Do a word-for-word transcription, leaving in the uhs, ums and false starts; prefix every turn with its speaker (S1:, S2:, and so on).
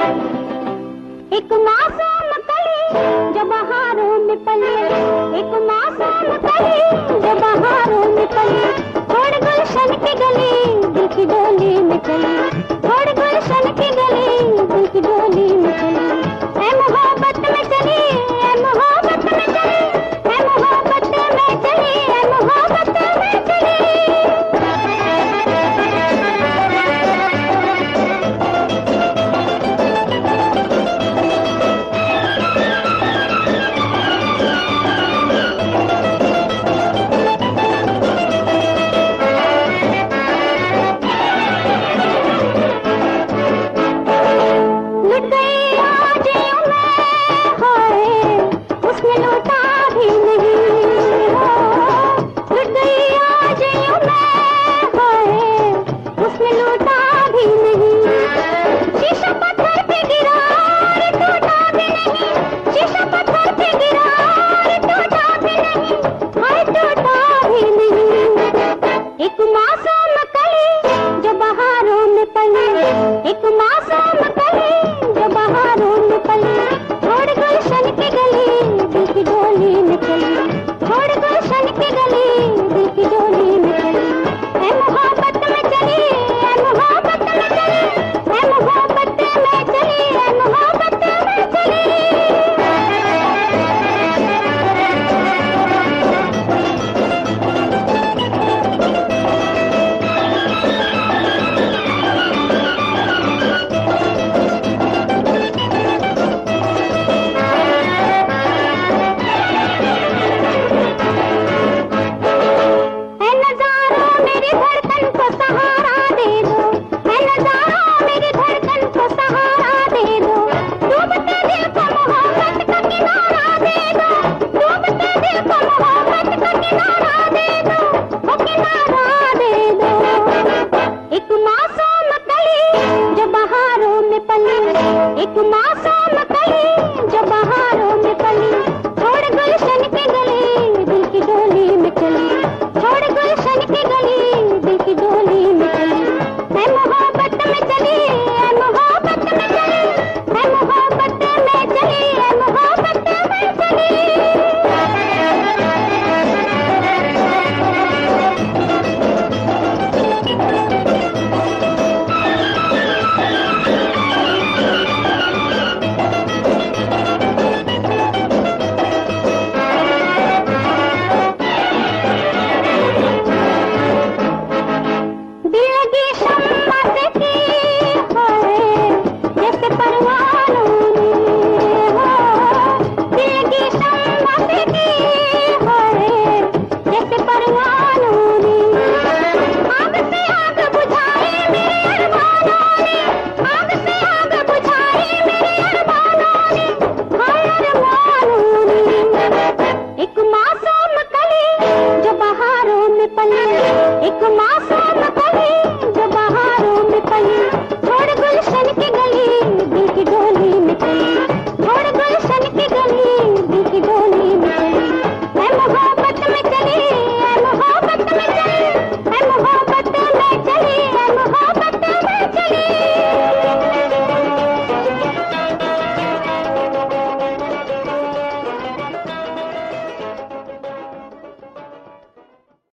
S1: एक मासूम कली जो बहारों में पली, एक मासूम कली जो बहारों में पली, छोड़ गुलशन की गली दिल की डोली में चली, छोड़ गुलशन की गली दिल की डोली में चली। ऐ मोहब्बत में चली, ऐ मोहब्बत में चली, ऐ मोहब्बत में चली, ऐ मोहब्बत में चली। एक मासूम कली जो बहारों में पली, एक मासूम कली जो बहारों में पली, छोड़ गुलशन की गली दिल की डोली में चली, छोड़ गुलशन की गली दिल की डोली में चली। ऐ मोहब्बत में चली, ऐ मोहब्बत में चली, ऐ मोहब्बत में चली, ऐ मोहब्बत में चली। एक मासूम कली जो बहारों में पली, एक मासूम